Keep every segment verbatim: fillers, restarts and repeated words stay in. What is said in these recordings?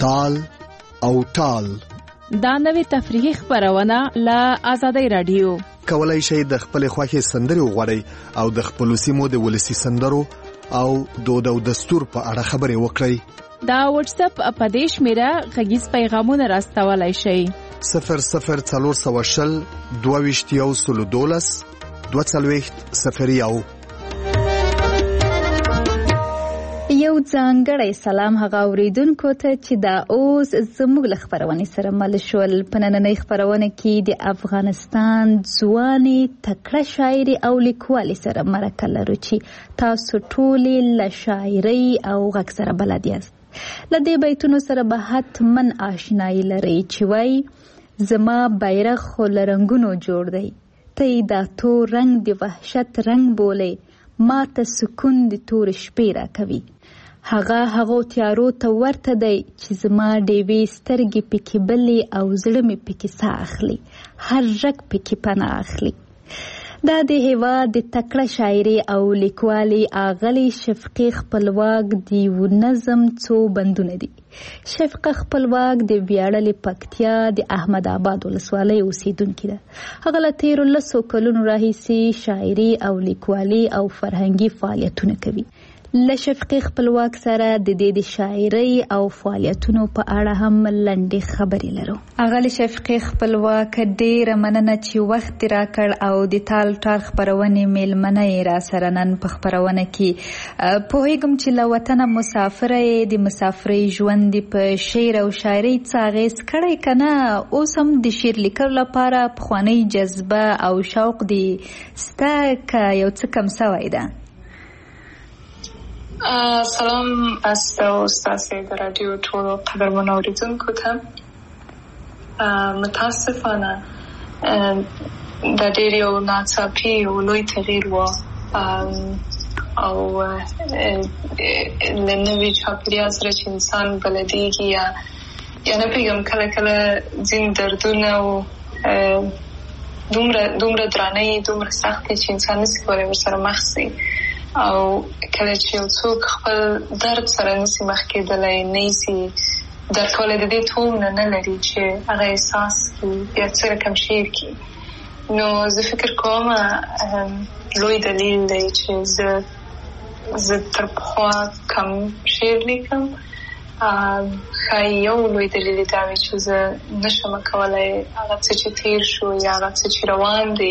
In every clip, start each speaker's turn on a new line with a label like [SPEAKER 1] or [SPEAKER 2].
[SPEAKER 1] تال او ټال.
[SPEAKER 2] دا نوې تفریحي خبرونه له آزادۍ رادیو.
[SPEAKER 1] کولای شئ د خپل خوښې سندرې وغواړئ او د خپل سیمو د ولسی سندرو او دود او دستور په اړه خبرې وکړئ.
[SPEAKER 2] دا واتس اپ په دې شمیره غږیز پیغامونه راستولای شئ.
[SPEAKER 1] صفر صفر څلور سوه شل دوه ویشت یو سلو دولس دوه څلوېښت صفر یو.
[SPEAKER 3] یو ځانګړی سلام هغه اوریدونکو ته چې دا اوس زموږ له خبرونې سره مل شول. په نننۍ خبرونه کې د افغانستان ځوانې تکړه شاعري او لیکوالې سره مرکه لرو چې تاسو ټولې له شاعرۍ او غږ سره بلد یاست. له دې بیتونو سره به حتما آشنایي لرئ چې وایي زما بیرغ خو له رنګونو جوړ دی، ته یې دا تور رنګ د وحشت رنګ بولې، ما ته سکون د تور شپې را کوي. هغه هغو تیارو ته ورته دی چې زما ډیوې سترګې پکې بلې او زړه مې پکې ساه اخلي، هر رګ پکې پناه اخلي. دا د هېواد د تکړه شاعري او لیکوالي اغلې شفقې خپلواک د یو نظم څو بندونه دي. شفقه خپلواک د ویاړلې پکتیا د احمد آباد ولسوالۍ اوسیدونکې ده. هغه له تیرو لسو کلونو راهیسې شاعري او لیکوالي او فرهنګي فعالیتونه کوي. له شفقې خپلواک سره د دې د شاعرۍ او فعالیتونو په اړه هم لنډې خبرې لرو. هغه له شفقې خپلواک ډېره مننه چې وخت راکړ او د تال ټال خپرونې میلمنه یې را سره نن په خپرونه کې. پوهېږم چې له وطنه مسافره یې، د مسافرۍ ژوند په شعر او شاعرۍ څه اغېز کړی که نه؟ اوس هم د شعر لیکلو لپاره پخوانۍ جذبه او شوق دې سته که یو څه کم سوی ده؟
[SPEAKER 4] سلام است و استاسی در رادیو ټولو قدرمنو اوریدونکو ته. متاسفانه دا ډېر یو ناڅاپي او لوی تغییر و او له نوي چاپېریال سره چې انسان بلدېږي یا یا نه پوهېږم کله کله ځینې دردونه او دومره دومره درانه یي، دومره سخت یي چې انسان نسي کولی ورسره مخ سي. او کله چې یو څوک خپل درد سره نسي مخ کېدلی، نه یې سي درک کولی، د دې تومنه نه لري چې هغه احساس کړي یا څه رقم شعر کړي، نو زه فکر کوم لوی دلیل دی چې زه زه تر پخوا کم شعر لیکم. ښایي یو لوی دلیل دا وي چې زه نشم کولی هغه څه چې تېر شو یا هغه څه چې روان دی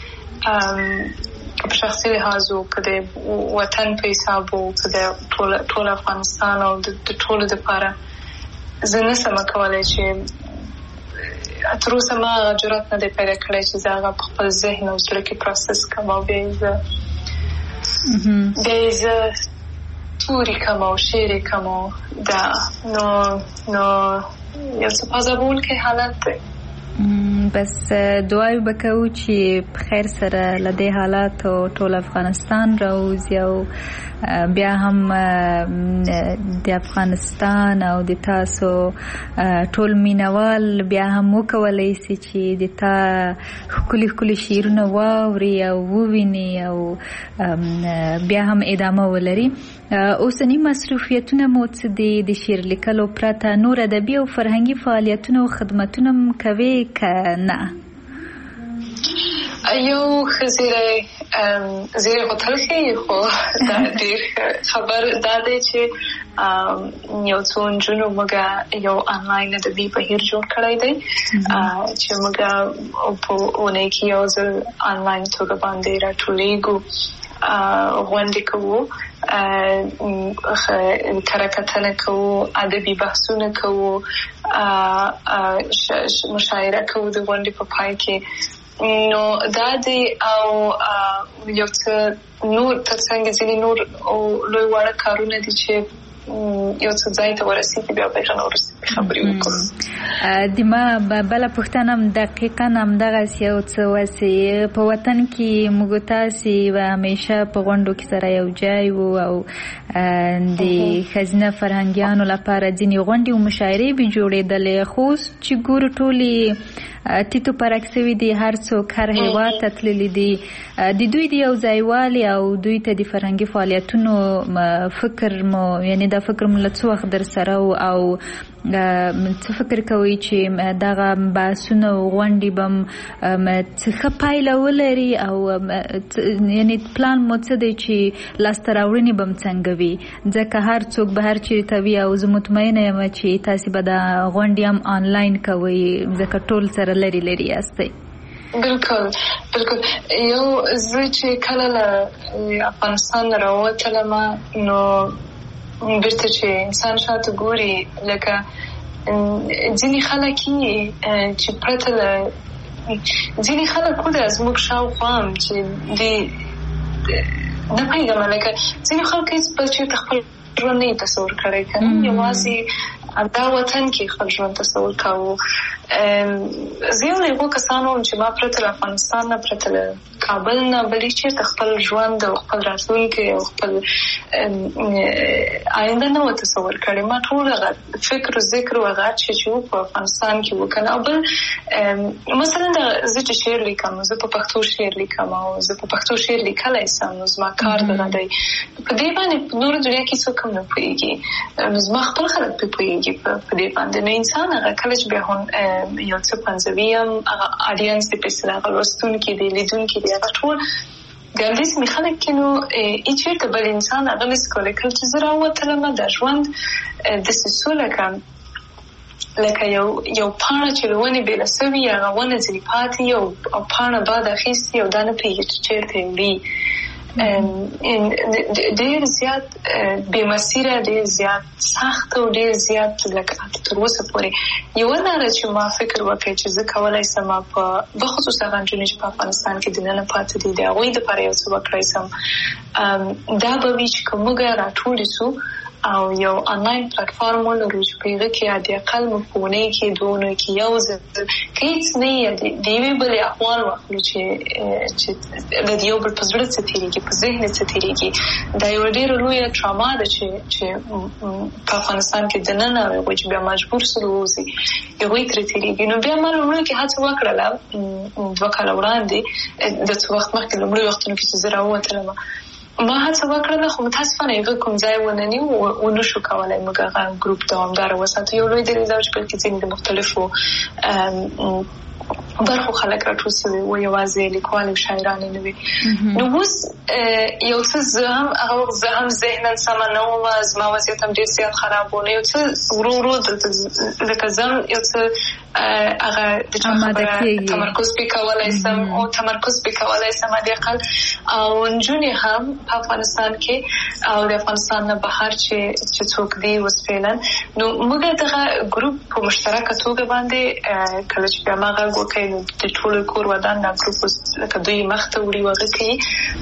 [SPEAKER 4] په شخصي لحاظ و، که د وطن په حساب و، که د ټول افغانستان او د ټولو دپاره زه نسم کولی چې تر اوسه ما هغه جرات نه دی پیدا کړی چې زه هغه په خپل ذهن او زړه کې پروسس کړم او بیا یې زه بیا یې زه توري کړم او شعر یې کړم. دا نو نو یو څه پازابونکی حالت دی.
[SPEAKER 3] بس دعای بکو چې په خیر سره له دې حالاتو ټول افغانستان راوځي او بیا هم د افغانستان او د تاسو ټول مینوال بیا هم وکولی سي چې د تا ښکلي ښکلي شعرونه واوري او وویني او بیا هم ادامه ولري. اوسني مصروفیتونه مو څه دي؟ د شعر لیکلو پرته نور ادبي او فرهنګي فعالیتونه او خدمتونه م کوې که نه؟
[SPEAKER 4] یو ښه زیری زیری خو تل ښیي، خو دا ډېر خبر دا دی چې یو څو نجونو موږ یو انلاین ادبي بهیر جوړ کړی دی چې موږ په اونۍ کې یو ځل انلاین توګه باندې راټولېږو، غونډې کوو، کره کتنه کوو، ادبي بحثونه کوو، مشاعره کوو د غونډې په پای کې. نو دا دی او یو څه نور ترڅنګ ځینې نور او لوی واړه کارونه دي چې یو څه ځای ته ورسېږي، بیا به هغه وروسته خبرې وکړو.
[SPEAKER 3] د ما بله پوښتنه هم دقیقا همدغسې یو څه وسې په وطن کې موږ تاسې به همیشه په غونډو کې سره یو ځای وو او د ښځینه فرهنګیانو لپاره ځینې غونډې او مشاعرې به جوړېدلې، خو اوس چې ګورو ټولې تیتو پرک سوي دي، هر څوک هر هیواد ته تللي دي. د دوی د یو ځایوالي او دوی ته د فرهنګي فعالیتونو فکر مو یعنی دا فکر مو له څه وخت در سره او څه فکر کوئ چې دغه بحثونه او غونډې به څه ښه پایله ولري او یعنې پلان مو څه دی چې لاسته راوړنې به م څنګه وي؟ ځکه هر څوک به هر چېرته وي او زه مطمئنه یم چې تاسې به دا غونډې هم آنلاین کوئ ځکه ټول سره لرې لرې یاستئ.
[SPEAKER 4] بالکل بالکل. یو زه چې کله له افغانستان نه راووتلم نو بیرته چې انسان شاته ګوري لکه ځینې خلک یې چې پرته له ځینې خلک وده زموږ شاوخوا هم چې د نه پوهېږم لکه ځینې خلک هېڅ بل چېرته خپل ژوند نه یې تصور کړی که نه یوازې دا وطن کې خپل ژوند تصور کوو. زه یو له هغو کسانو وم چې ما پرته له افغانستان نه پرته له کابل نه بل چېرته خپل ژوند او خپل راتلونکی او خپل آینده نه و تصور کړی. ما ټول هغه فکر و ذکر و هغه چې چې و په افغانستان کې و که نه. او بل مثلا زه چې شعر لیکم زه په پښتو شعر لیکم او زه په پښتو شعر لیکلی سم نو زما کار دغه دی. په دې باندې په نورو دنیا کې څوک هم نه پوهېږي نو زما خپل خلک پرې پوهېږي په دې باندې. نو انسان هغه کله چې بیا یو څه پنځوي هم هغه اډینس دی په اصطلاح هغه لوستونکي دی لیدونکي دی هغه ټول ګردې سیمې خلک کې نو هېڅ چېرته بل انسان هغه نشي کولی. کله چې زه راووتلم دا ژوند داسې سو لکه لکه یو یو پاڼه چې له ونې بېله سوي هغه ونه ځینې پاتې او پاڼه باد اخیستي او دا نه پوهېږي چې چېرته وړي. ډېر زیات بې مسیره ډېر زیات سخت او ډېر زیات لکه تر اوسه پورې یوه لاره چې ما فکر وکړی چې زه کولی سم په بخصوص هغه نجونې چې په افغانستان کې دننه پاتې دي د هغوی دپاره یو څه وکړی سم دا به وي چې که موږ راټولې سو او یو آنلاین پلیټفارم ولرو چې په هغه کې حد اقل موږ په اونۍ کې دوه اونیو کې یو ځل که هېڅ نه یې د یوې بلې احوال واخلو چې چې د یو بل په زړه څه تېرېږي په ذهن څه تېرېږي. دا یوه ډېره لویه ټراما ده چې چې په افغانستان کې دننه هغوی چې بیا مجبور سول ووځي هغوی ترې تېرېږي. نو بیا ما لومړیو کې هڅه وکړله دوه کاله وړاندې د څه وخت مخکې لومړیو وختونو کې چې زه راووتلم ما هڅه وکړله خو متاسفانه هغه کوم ځای ونه نیو ونه شو کولی موږ هغه ګروپ دوامداره وساتو. یو لوی دلیل دا چې بلکې ځینې د مختلفو برخو خلک راټول سوي وو یوازې لیکوال او شاعران نه وي. نو اوس یو څه زه هم هغه وخت زه هم ذهنا سمه نه وم زما وضعیت هم ډېر زیات خراب و. نو یو څه ورو ورو دلته لکه زه هم یو څه هغه د چا خبره تمرکز پرې کولی سم او تمرکز پرې کولی سم حد اقل او نجونې هم په افغانستان کې او د افغانستان نه بهر چې چې څوک دي اوس فعلا نو موږ دغه ګروپ په مشترکه توګه باندې کله چې بیا ما غږ وکړی نو د ټولو کور ودان دا ګروپ لکه دوی مخته وړي وغه کوي.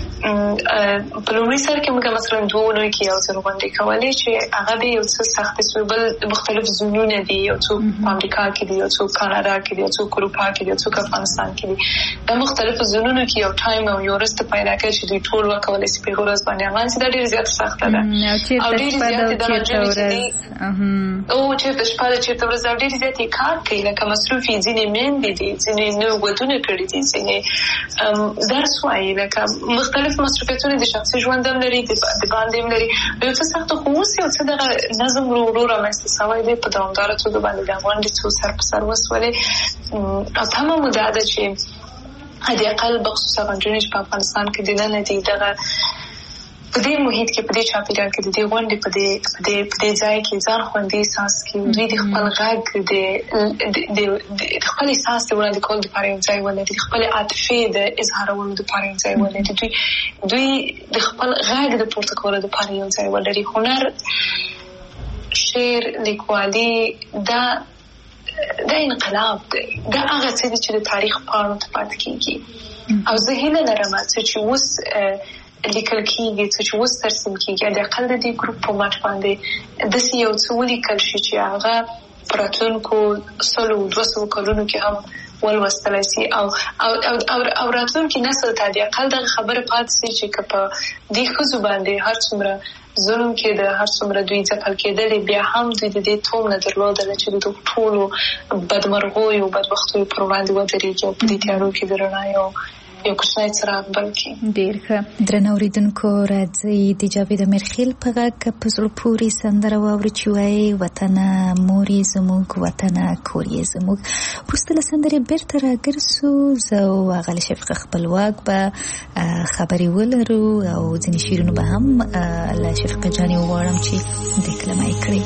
[SPEAKER 4] په لومړي سر کې موږ مثلا دوه اونیو کې یو ځل غونډې کولې چې هغه د یو څه سختې سوې بل مختلف زونونه دي یو څوک په امریکا کې دي یو څوک کاناډا کې دي یو څوک اروپا کې دي یو څوک افغانستان کې دي. دا مختلفو زونونو کې یو ټایم او یو ورځ ته پیدا کړي چې دوی ټول وکولی شي په هغه ورځ باندې هغه چې دا ډېره زیاته سخته ده او ډېرې زیاتې دا نجونې چې دي او چېرته شپه ده چېرته ورځ او ډېرې زیاتې کار کوي لکه مصروف یې ځینې میندې دي ځینې نوي ودونه کړي دي ځینې درس وایي لکه مختلف مصروفیتونه د شخصي ژوند هم لري د باندې هم لري. یو څه سخته خو اوس یو څه دغه نظم ورو ورو رامنځته سوی دی په دوامداره توګه باندې دا غونډې څو سر په سر وسولې او تمه مو دا ده چې حد اقل بخصوص هغه نجونې چې په افغانستان کې دننه دي دغه په دې محیط کې په دې چاپېریال کې د دې غونډې په دې په دې په دې ځای کې ځان خوندي احساس کړي دوی د خپل غږ د د خپل احساس د وړاندې کولو دپاره یو ځای ولري د خپلې عاطفې د اظهارولو دپاره یو ځای ولري دوی دوی د خپل غږ د پورته کولو دپاره یو ځای ولري. هنر شعر لیکوالي دا دا انقلاب دی دا هغه څه دي چې د تاریخ پاڼو ته پاتې کېږي او زه هیله لرم چې اوس لیکل کېږي څه چې اوس ترسیم کېږي د اقل د دې ګروپ په مټ باندې داسې یو څه ولیکل شي چې هغه په راتلونکو سلو دوه سوو کلونو کې هم ولوستلی سي او او او راتلونکي نسل ته د اقل دغه خبره پاتې سي چې که په دې ښځو باندې هر څومره ظلم کېده هر څومره دوی ځپل کېدلې بیا هم دوی د دې توم نه درلودله چې د ټولو بدمرغیو بدبختیو پر وړاندې ودرېږي او په دې تیارو کې د رڼا یو یو کوچنی څراغ بل کړي.
[SPEAKER 3] ډېر ښه. درنو اورېدونکو راځئ د جاوید امیرخیل په غږ په زړه پورې سندره واورو چې وایي وطنه مور یې زموږ وطنه کور یې زموږ. وروسته له سندرې بېرته راګرځو. زه او اغله شفقه خپلواک به خبرې ولرو او ځینې شعرونه به هم له شفقه جانې وغواړم چې دکلمه یې کړي.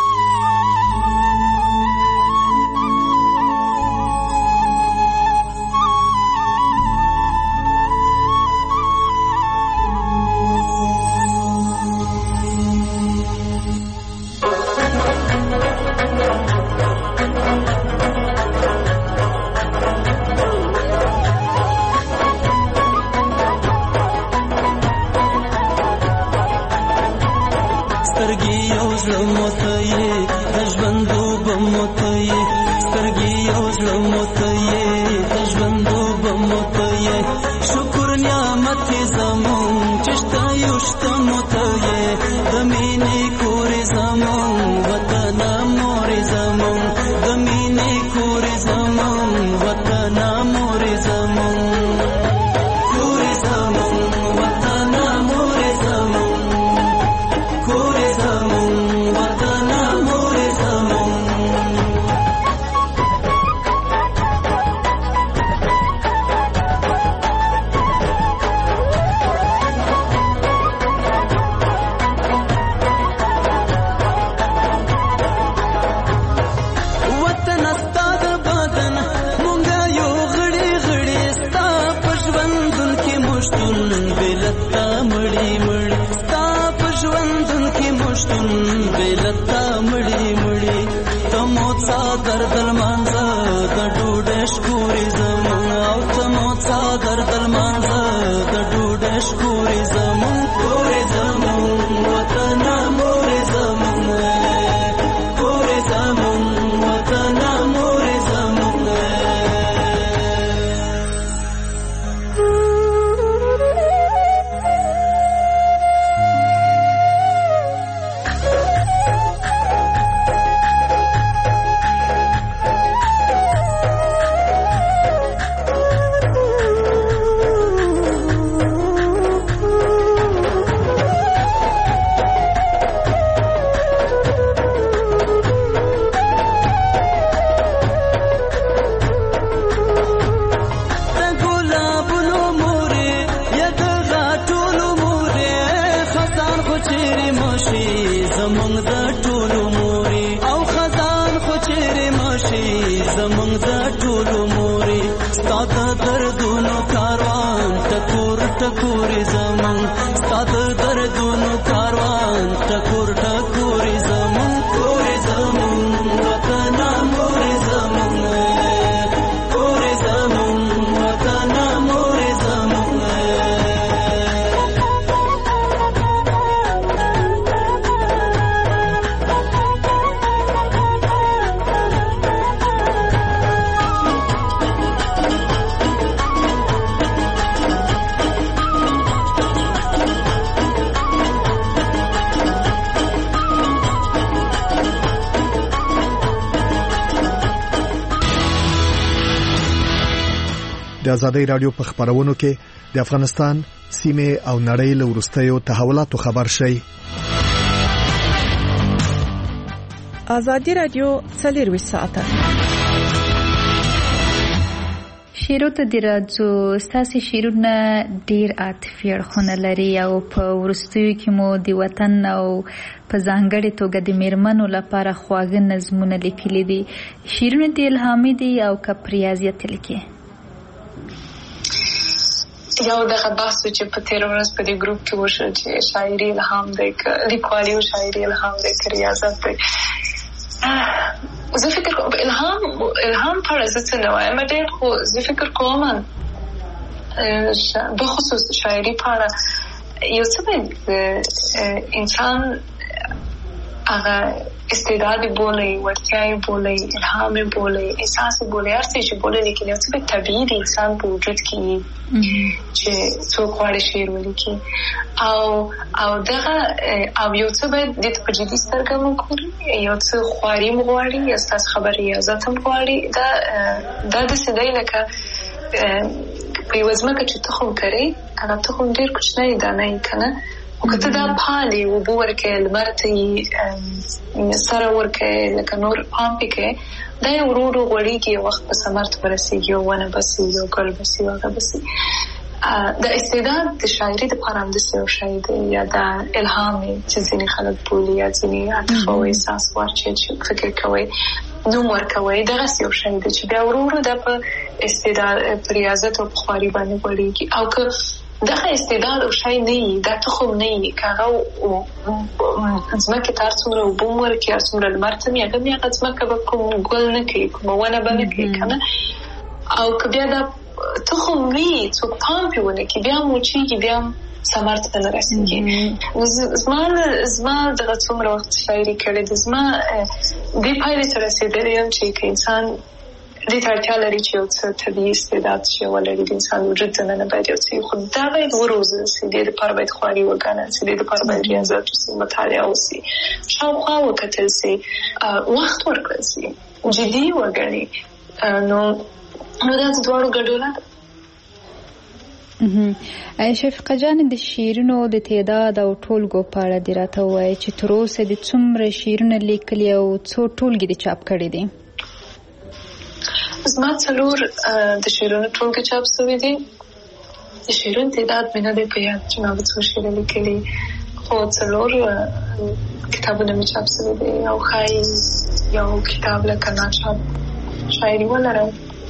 [SPEAKER 1] د آزادۍ رادیو په خبرونو کې د افغانستان سیمه او نړۍ له وروستیو تحولاتو خبر شي.
[SPEAKER 2] آزادۍ رادیو څلور ساعته
[SPEAKER 3] شیرو ته د راځو. ستاسو شیرونه ډیر عاطفي اړخونه لري او په وروستیو کې مو د وطن او په ځانګړې توګه د میرمنو لپاره خواږه نظمونه لیکلي دي. شیرونه د الهامي دي او که په ریاضیت لیکي؟
[SPEAKER 4] یو دغه بحث چې په تیر ورځ په دې ګروپ کې وشو چې شاعري الهام دی که لیکوالي او شاعري الهام دی که ریاضت دی. زه فکر کوم الهام الهام پر زه څه نه وایم ډېر خو زه فکر کوم بخصوص شاعري پر یو څه انسان هغه استعداد بولي ورتیاي بولي الهام بولي احساس بولي هر څه چې بولي لیکن یو څه طبيعي د انسان په وجود کې چې څوک غواړي شعر ولیکي او او دغه او یو څه باید د په جدي سترګه وګوري یو څه خواري مغواړي یا ستاسو خبري ازته مغواړي دا دا د څه دی لکه په یوه ځمکه چې تخم کرې هغه تخم ډېر کوچنی دانه یې که نه خو که ته دا پالې اوبه ورکوې لمر ته یې سره ورکوې لکه نور پام پې کوې دا یې ورو ورو غوړېږي یو وخت به ثمر ته ورسېږي یو ونه به سي یو ګل به سي هغه به سي د استعداد د شاعري دپاره همداسې یو شی دی یا دا الهام چې ځینې خلک بولي یا ځینې عاطفه او احساس واچوي چې فکر کوئ نوم ورکوئ دغسې یو شی دی چې بیا ورو ورو دا په استعداد په ریاضت او په خواري باندې غوړېږي او که دغه استعداد او شی نه وي دا تخم نه وي که هغه ځمکې ته هر څومره اوبه هم ورکړي هر څومره لمر ته وي هغه بیا هغه ځمکه به کوم ګل نه کوي کومه ونه به نه کوي که نه او که بیا دا تخم وي څوک پام پې ونه کړي بیا هم وچېږي بیا هم ثمر ته نه رسېږي زما زما دغه څومره وخت شاعري کړې ده زما دې پایلې ته رسېدلی یم چې که انسان دې ته اړتیا لري چې یو څه طبیعي استعداد چې ولري د انسان وجود دننه باید یو څه خو دا باید وروزل سي دې دپاره باید خواري وګڼل سي دې دپاره باید ریاضت وسي مطالعه وسي شاوخوا وکتل سي وخت ورکړل سي جدي وګڼي نو نو دا دواړو ګډوله ده.
[SPEAKER 3] شفیقه جان د شعرونو د تعداد او ټولګو په اړه دې راته ووایه چې تر اوسه دې څومره شعرونه لیکلي او څو ټولګې دې چاپ کړي دي؟
[SPEAKER 4] زما څلور د شعرونو ټولګې چاپ شوي دي. د شعرونو تعداد مې نه دی په یاد چې ما به څو شعره لیکلي خو څلور کتابونه مې چاپ شوي دي او ښایي یو کتاب لکه ناچاپ شاعري ولرم.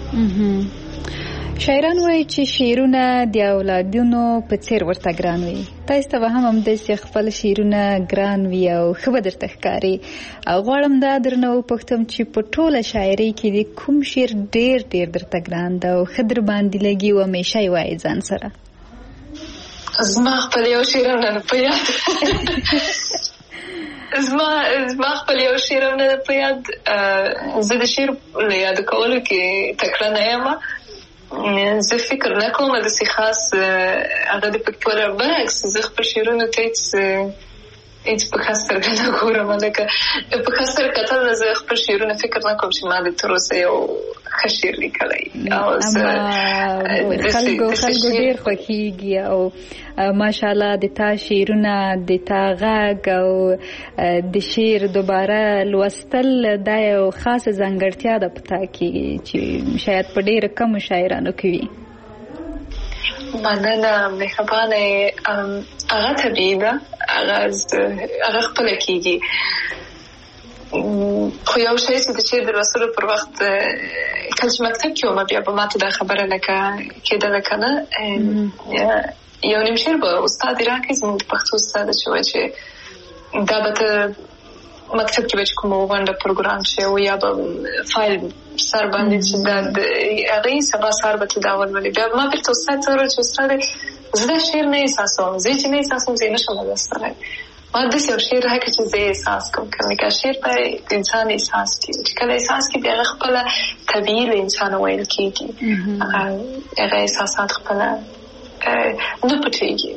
[SPEAKER 3] شاعران وایي چې شعرونه د اولادونو په څېر ورته ګران وي. تاسو ته به هم همداسې خپل شعرونه ګران وي او ښه به درته ښکاري. غواړم دا درنه وپوښتم چې په ټوله شاعرۍ کې د کوم شعر ډېر ډېر درته ګران ده او ښه در باندې لګي او همیشه یې وایې ځان سره؟
[SPEAKER 4] زما خپل یو شعر هم نه په یاد زما زما خپل یو شعر هم نه په یاد. زه د شعر له یادو کولو کې تکړه نه یم. زه فکر نه کوم داسې خاص هغه د پکې برعکس زه خپل شعرونو ته هېڅ هېڅ په ښه سترګه نه ګورم لکه په ښه سترګه کتل نه زه خپل شعرونه فکر نه کوم چې ما د تر اوسه یو ښه شعر لیکلی او زه
[SPEAKER 3] خلکو خلکو ډېر خوښېږي او ماشاءالله د تا شعرونه د تا غږ او د شعر دوباره لوستل دا یو خاصه ځانګړتیا ده په تا کې چې شاید په ډېرو کمو شاعرانو کې وي.
[SPEAKER 4] مننه مهربانه هغه طبیعي ده هغه خپله کېږي خو یو شی چې د شعر د لوستلو پر وخت کله چې مکتب کې وم بیا به ماته دا خبره لکه کېدله که نه یو نیم شعر به استاد یې راکړي زموږ د پښتو استاد چې وایي چې دا به ته مکتب کې به چې کومه غونډه پروګرام شي او یا به فایل سر باندې چې دا هغې سبا سهار به ته دا ولولې بیا ما بېرته استاد ته وویل چې استاد زه دا شعر نه احساسوم زه چې نه احساسوم زه یې نشم لوستلی ما داسې یو شعر راکړه چې زه یې احساس کوم که شعر باید د انسان احساس کړي چې کله احساس کړي بیا هغه خپله طبیعي له انسانه ویل کېږي هغه احساسات خپله نه پټېږي.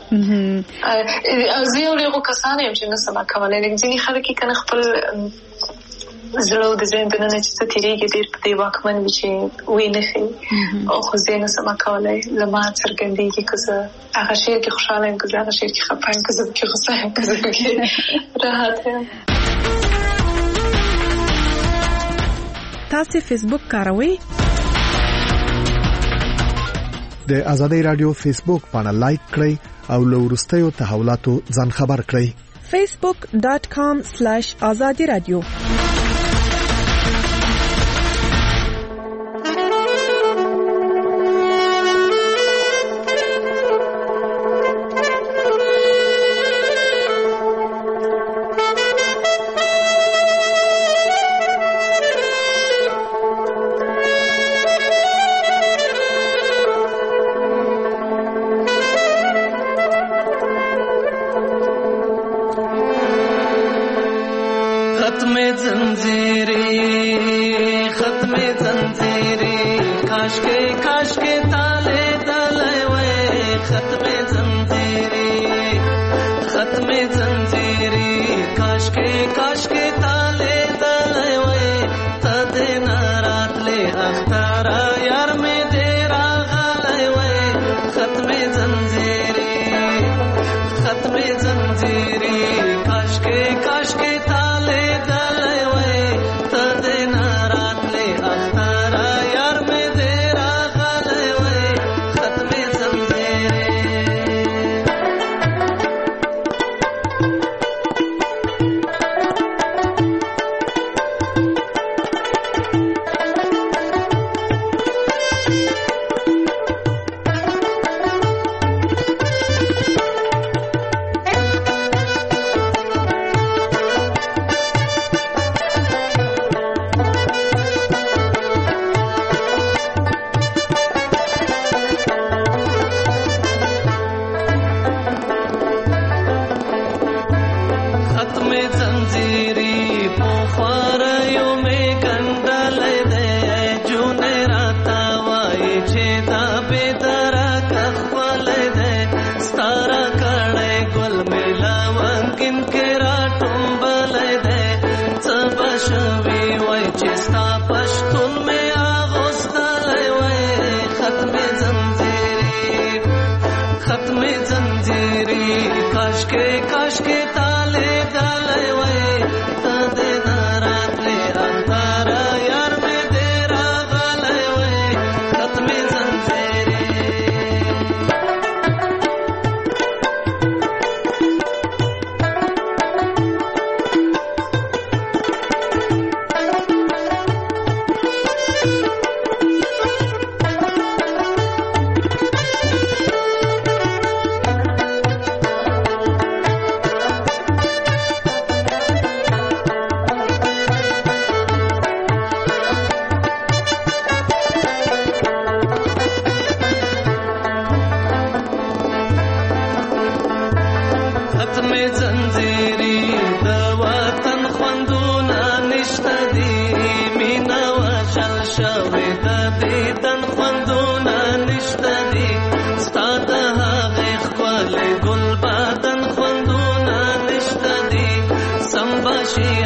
[SPEAKER 4] زه یو له هغو کسانو یم چې نه سم کولی لکه ځینې خلک یې که نه خپل زړه او د ذهن دننه چې څه تېرېږي ډېر په دې واکمن وي چې ویې نه ښیي خو زه یې نه سم کولی له ما څرګندېږي که زه هغه شعر کې خوشحاله یم که زه هغه شعر کې خفه یم که زه پکې غوسه یم که زه پکې راحت یم.
[SPEAKER 5] تاسې فیسبوک کاروئ؟
[SPEAKER 1] د ازادۍ راډیو فیسبوک پاڼه لایک کړئ او له وروستیو تحولاتو ځان خبر کړئ.
[SPEAKER 5] facebook dot com slash azadi radio.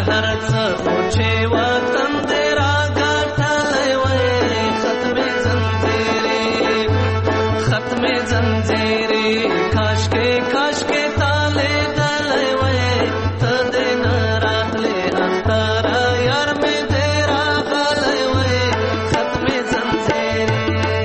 [SPEAKER 6] هر څه چې وطن دې راګټلی وای ختم زنځیرې ختم زنځیرې کاشکې کاشکې تاله دلای وای ته دې نه راتلې اختر یار مې دې راغلی وای ختم زنځیرې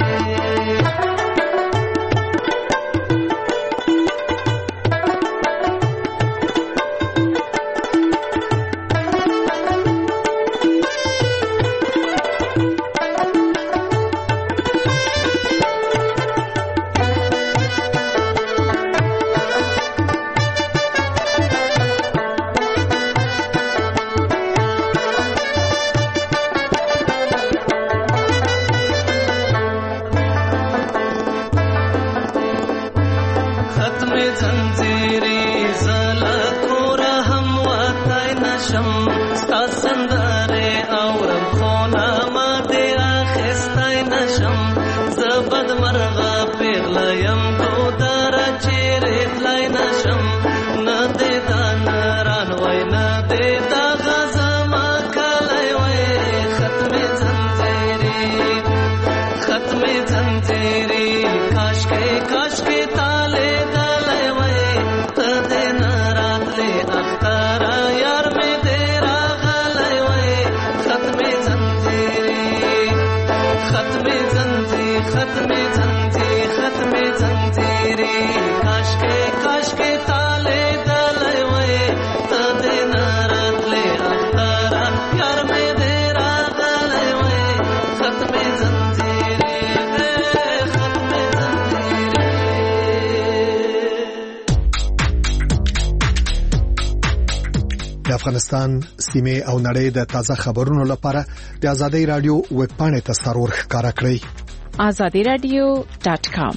[SPEAKER 1] افغانستان سیمه او نړۍ د تازه خبرونو لپاره د آزادۍ رادیو ویب پاڼې ته سرور ښکارا کړئ
[SPEAKER 2] آزادی رادیو ډاټ کام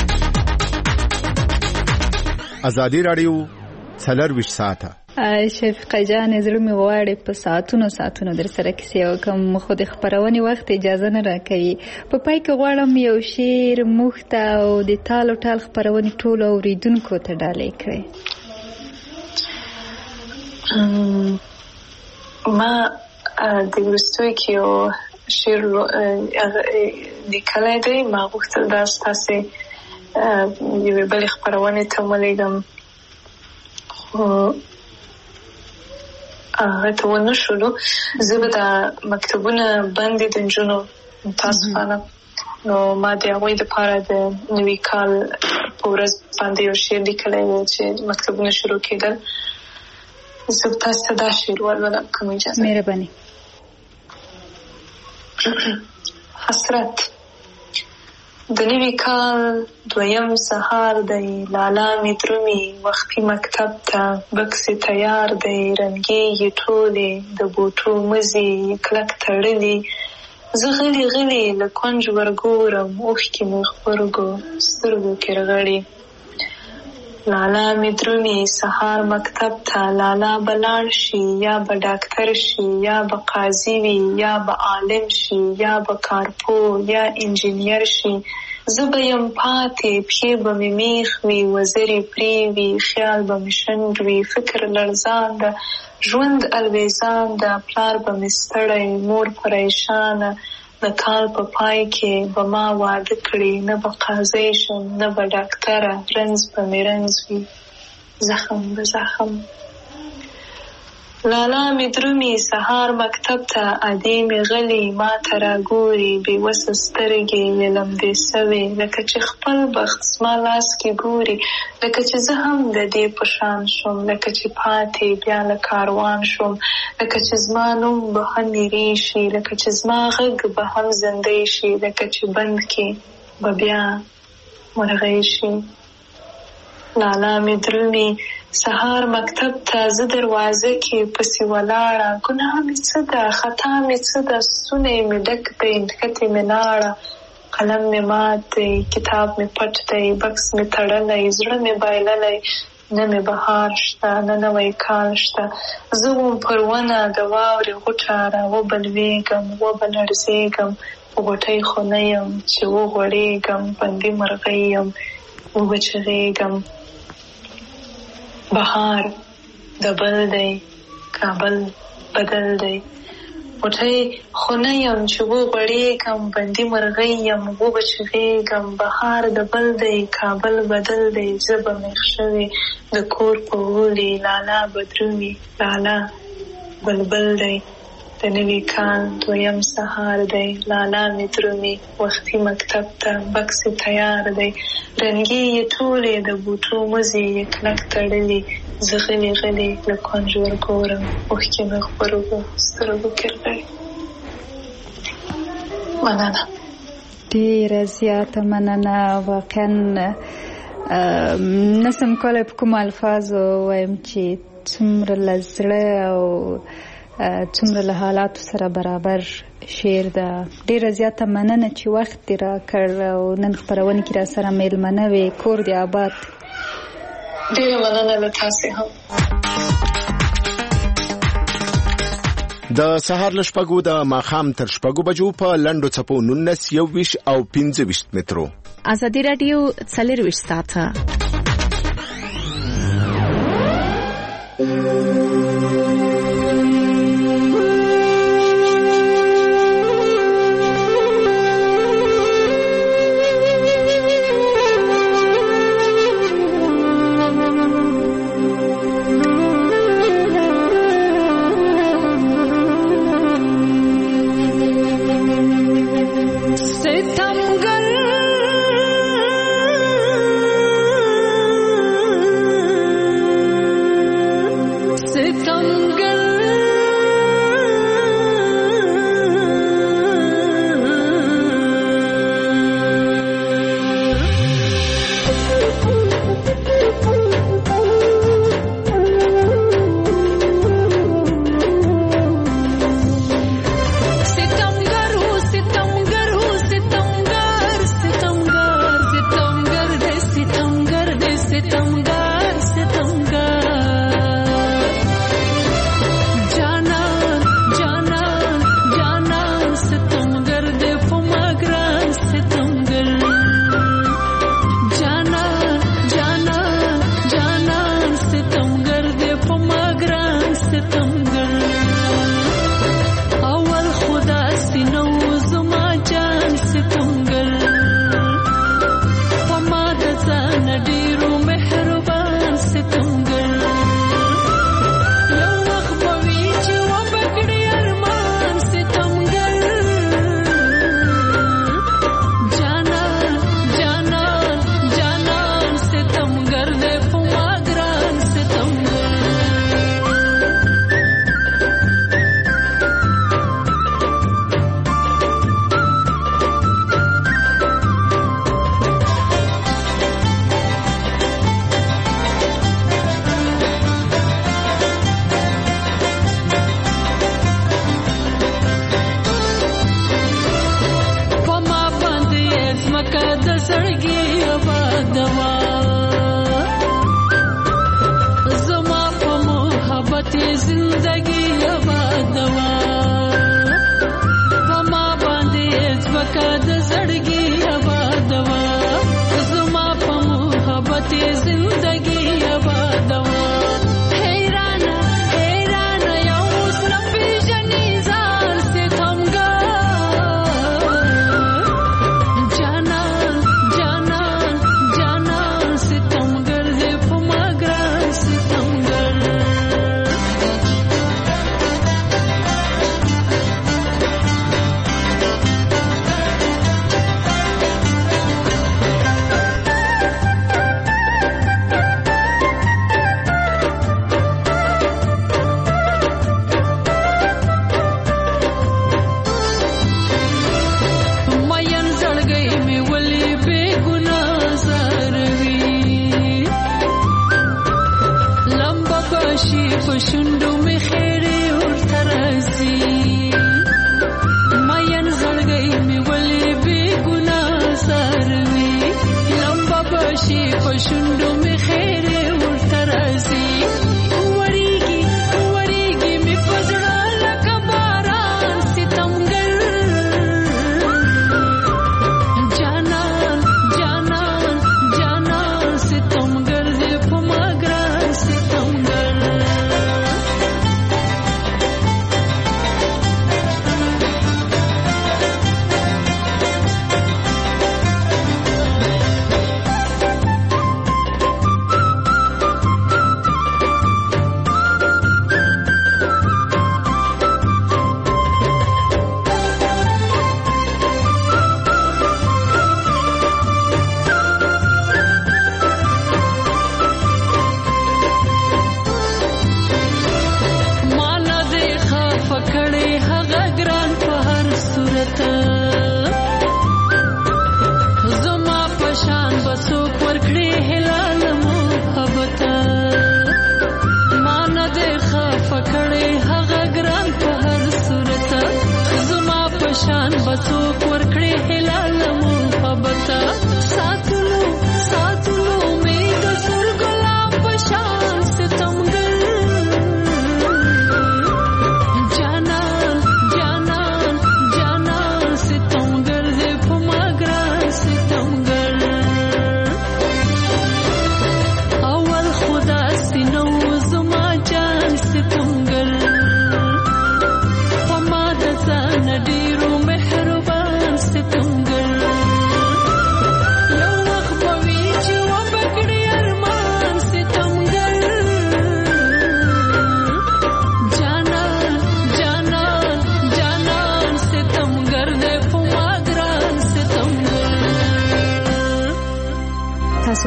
[SPEAKER 7] آزادی رادیو څلور ساعته
[SPEAKER 3] شفیقه جان زړه مې غواړي په ساعتونو ساعتونو در سره کیسې وکم خو د خبرونې وخت اجازه نه راکوي په پای کې غواړم یو شعر موږ ته او د تال او ټال خبرونې ټولو اوریدونکو ته ډالۍ کړئ
[SPEAKER 4] ما د وروستیو کې یو شعر لیکلی دی ما غوښتل دا ستاسې یوې بلې خپرونې ته ولیږم خو هغه ته ونه شولو زه به دا مکتبونه بندې د نجونو متاسفانه نو ما د هغوی دپاره د نوي کال په ورځ باندې یو شعر لیکلی و چې مکتبونه شروع کېدل زه به تاسو ته دا شعر ولولم که مو اجازه
[SPEAKER 3] مهرباني
[SPEAKER 4] حسرت د نوي کال دویم سهار دی لالا مې درومي وختي مکتب ته بکس تیار دی رنګېږي ټولې د بوټو مزي کلک تړلي زه غلي غلي له کونج ورګورم اوښکې مې غبرګو سترګو کې رغړي لالا مې درومي سهار مکتب ته لالا به لاړ شي یا به ډاکټر شي یا به قاضي وي یا به عالم شي یا به کارپو یا انجینیر شي زه به یم پاتې پښې به مې میخ وي وزرې پرې وي خیال به مې شنډ وي فکر لړزان ده ژوند الویزان ده پلار به مې ستړی مور پریشانه د کال په پای کې به ما واده کړي نه به قاضي شم نه به ډاکټره رنځ به مې رنځ وي زخم به زخم لالا مې درومي سهار مکتب ته ادې مې غلي ما ته راګوري بېوسه سترګې یې لمدې سوې لکه چې خپل بخت زما لاس کې ګوري لکه چې زه هم د دې په شان شم لکه چې پاتې بیا له کاروان شم لکه چې زما نوم به هم میرې شي لکه چې زما غږ به هم زندې شي لکه چې بند کې به بیا مرغۍ شي لالا مې درومي سهار مکتب ته زه دروازه کې پسې ولاړه ګناه مې څه ده خطا مې څه ده ستونی مې ډک دی نښتې مې لاړه قلم مې مات دی کتاب مې پټ دی بکس مې تړلی زړه مې بایللی نه مې بهار شته نه نوی کال شته زه وم پر ونه د واورې غوټه را وبلوېږم وبلړزېږم غوټۍ خو نه یم چې وغوړېږم بندي مرغۍ یم وبچغېږم بهار د بل دی کابل بدل دی. وټی خو نه یم چې وغوړېږم، بندي مرغۍ یم وبه چغېږم. بهار د بل دی، کابل بدل دی، زه به میخ شوې د کور په غولي. لالا بدرومي، لالا بلبل دی، د نوي کال دویم سهار دی. لالا مې درومي، وختي مکتب ته بکس تیار دی. رنګې یې ټولې د بوټو مزې یې کلک تړلې. زه غلې غلې له کونج ورګورم، اوښکې مې غبرګو سترګو کې رغړي. مننه،
[SPEAKER 3] ډېره زیاته مننه. واقعا نسم کولی په کومو الفاظو ووایم چې څومره له زړه او څومره له حالاتو سره برابر شعر ده. ډېره زیاته مننه چې وخت دې راکړ او نن خپرونه کې را سره میلمنه وې. کور دې آباد.
[SPEAKER 4] ډېره مننه له تاسې هم.
[SPEAKER 7] د سهار له شپږو د ماښام تر شپږو بجو په لنډو څپو نولس، یوویشت او پنځه ویشت مترو.
[SPEAKER 2] ازادي راډیو څلرویشت ساعته.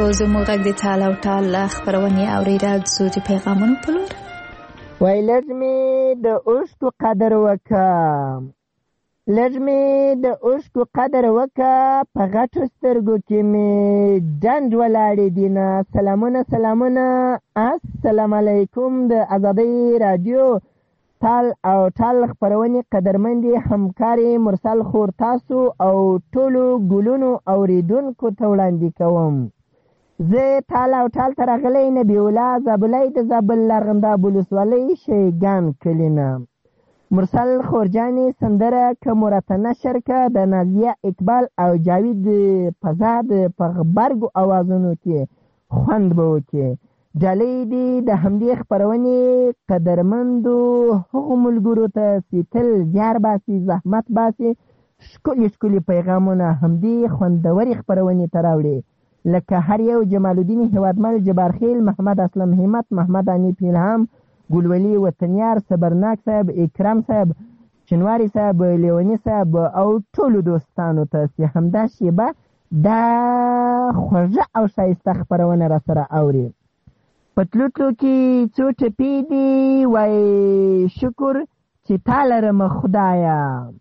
[SPEAKER 3] اوریدونکو زموږ غږ د ټال او ټال خپرونې اورېدل زو د پیغامونو په لور
[SPEAKER 8] وای لږ مې د اوښکو قدر وکړه لږ مې د اوښکو قدر وکړه په غټو سترګو کې مې ډنډ ولاړې دینه. سلامونه سلامونه السلام علیکم د ازادۍ رادیو ټال او ټال خپرونې قدرمندې همکارې مرسل خور تاسو او ټولو ګلونو اوریدونکو ته وړاندې کوم. زه ټال او ټال ته راغلی نبی الله زابلی د زابل لرغنداب ولسوالۍ شیګان کلي نه. مرسل خورجانې سندره که مو راته نشر که د نازیه اقبال او جاوید فضا د په غبرګو اوازونو کې خوند به وکړي. ډالۍ دي د همدې خپرونې قدرمندو هغو ملګرو ته چې تل زیار باسي زحمت باسي ښکلي ښکلي پیغامونه همدې خوندورې خپرونې ته راوړي لکه هر یو جمال الدین هیوادمل جبارخیل محمد اسلم همت محمد انیف الهام ګلولي وطنیار صبرناک صاحب اکرام صاحب چنواری صاحب لیونی صاحب او ټولو دوستانو ته چې همدا شیبه دا خوږه او ښایسته خپرونه را سره اوري. پتلوتلو کې څو ټپې دي وای شکر چې تا لرم خدایا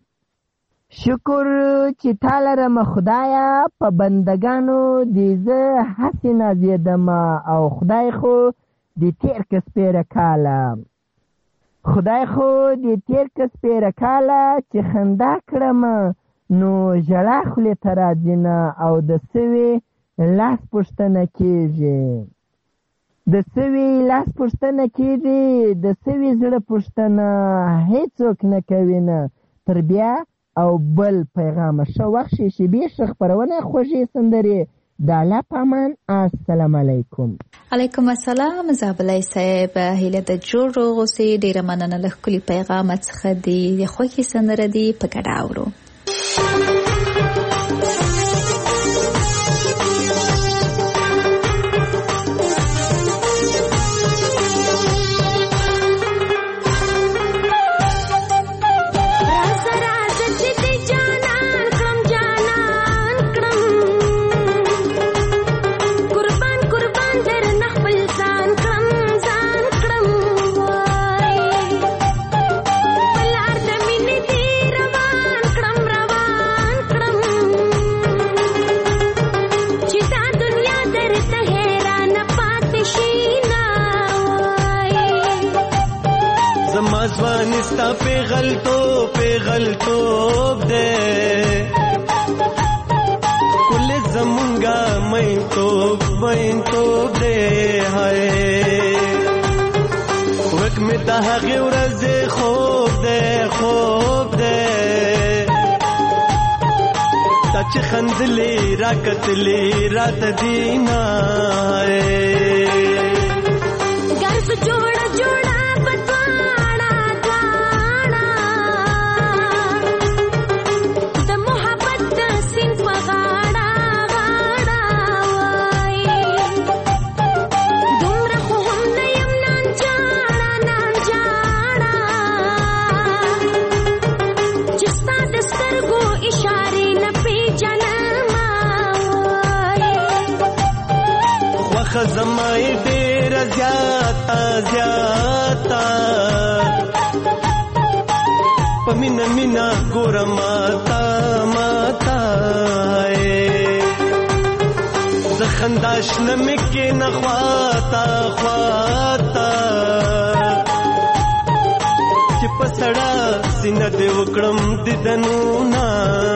[SPEAKER 8] شکر چې تا لرم خدایا په بندګانو دې زه هسې نازېدم او خدای خو دې تېر که سپېره کاله خدای خو دې تېر که سپېره کاله چې خندا کړم نو ژړا خولې ته راځي نه او د سوي لاس پوښتنه کېږي د سوي لاس پوښتنه کېږي د سوي زړه پوښتنه هیڅوک نه کوي نه تر بیا او بل پیغامه. ښه وخت شي شیبې ښه خپرونه خوږې سندرې د الله په امان. السلام علیکم.
[SPEAKER 3] علیکم السلام زابلی صاحب هیله د جوړ روغ اوسئ. ډېره مننه له ښکلي پیغامه څخه دي د خوښې سندره دي په ګډه اورو.
[SPEAKER 6] ځوانستا پیغلتوب پیغلتوب دے کل زمونگا مین توب مین توب دے ہائے وک میں تحقی ورز خوب دے خوب دے تچ خندلی راکتلی رات دینا
[SPEAKER 9] گرف جوڑا جوڑا
[SPEAKER 6] زمائی دیر زیادہ زیادہ پمین مینا گور ماتا ماتا زخنداش نمکی نخواتا خواتا چپ سڑا سیند وکڑم دیدنونا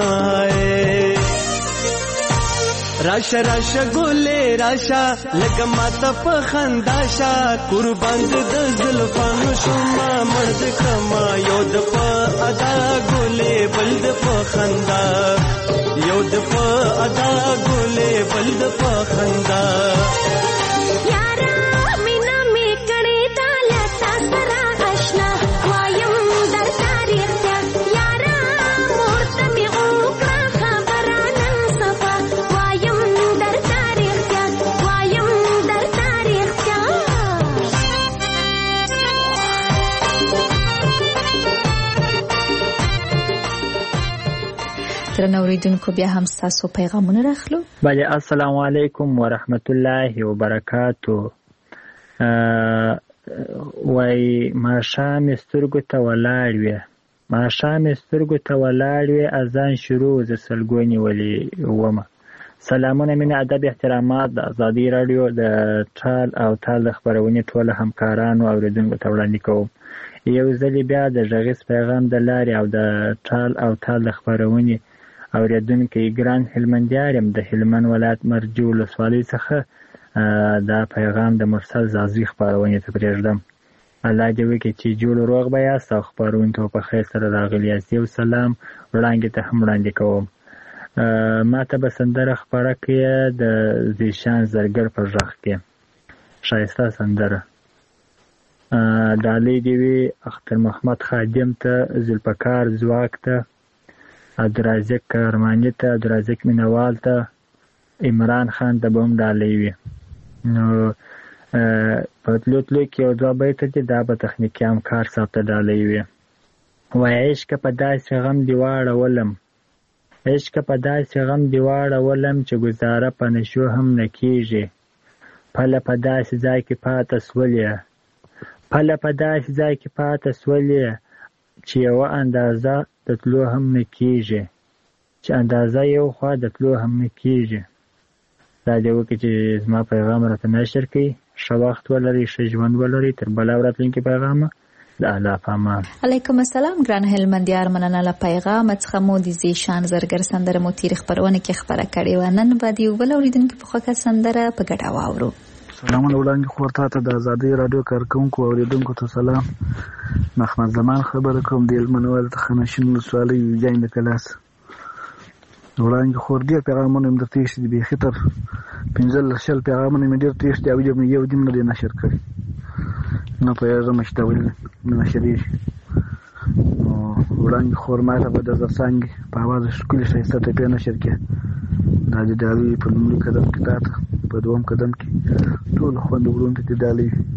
[SPEAKER 6] راشا راشا گولے راشا لگا ماتا پا خنداشا قربان د زلفانو شما مرد کما یود پا ادا گولے بلد پا خندا یود پا ادا گولے بلد پا خندا
[SPEAKER 3] درنو اوریدونکو بیا هم تاسو پیغامونه راخلو.
[SPEAKER 10] بله السلام علیکم ورحمت الله وبرکاتو. وای ما شام سترګو ته ولاړ وې ما شام سترګو ته ولاړ وې اذان شروع ز سلګونی ولی ومه. سلامونه مینه ادب احترامات د ازادي رادیو د ټال او تال خبرونه ټول همکارانو او اوریدونکو ته وړاندې کوم. یو ځل بیا د ژغیس پیغام د لارې او د ټال او تال خبرونه اوریدونکو ګران هلمندیارم د هلمند ولایت مرجو ولسوالۍ څخه دا پیغام د مرسل زازی خبرونه ته پرېږدم. الله دې وکړي چې جوړ روغ به یاست او خبرونه ته په خیر سره راغلي یاست. یو سلام وړاندې ته هم وړاندې کوم. ما ته به سندره خبره کړې د زیشان زرګر په غږ کې ښایسته سندره. ډالۍ دې وي اختر محمد خادم ته، ذوالفقار ځواک ته، عبدالرازق کرماني ته، عبدالرازق مینوال ته، عمران خان ته به هم ډالۍ وي. نو په تلو تلو کې یو دوه بیته دي دا به تخنیکي همکار صاحب ته ډالۍ وي. وایي عشقه په داسې غم دې واړولم عشقه په داسې غم دې واړولم چې ګزاره په نشو هم نه کېږي. پله په داسې ځای کې پاته سولې پله په داسې ځای کې پاته سولې چې یوه اندازه د تلو هم نه کېږي چې اندازه یو خوا د تلو هم نه کېږي. دا دې وکړي چې زما پیغام راته نشر کړي. ښه وخت ولرئ، ښه ژوند ولرئ. تر بله ورځ پیغامه د الله په امان.
[SPEAKER 3] علیکم السلام ګران هلمندیار، مننه له پیغام څخه مو د زیشان زرګر سندره مو تیر خبرونه کې خبره کړې و. نن به د یو بل اوریدونکي په خوښه سندره په ګډه واورو.
[SPEAKER 11] سلامونه وړاندې خور ته ته د ازادۍ راډیو کارکوونکو او اوریدونکو ته سلام. محمد زمان خبره کوم د هلمند ولایت خانشین ولسوالۍ ویجاین د کلاس. وړاندې خور ډېر پیغامونه مې درته ایښي دي، بیخي تر پنځلس شل پیغامونه مې ډېر ته ایښي دي او یو دې نه دی نشر کړی. نه پوهېږم چې دا ولې نه نشرېږي. نو وړاندې خور ما ته به د زرڅانګې په اواز ښکلې ښایسته ټپې نشر کړې. دا د ډالۍ په لومړي قدم کې تا ته، په دوم قدم کې ټولو خویندو وروڼو ته دې ډالۍ وي.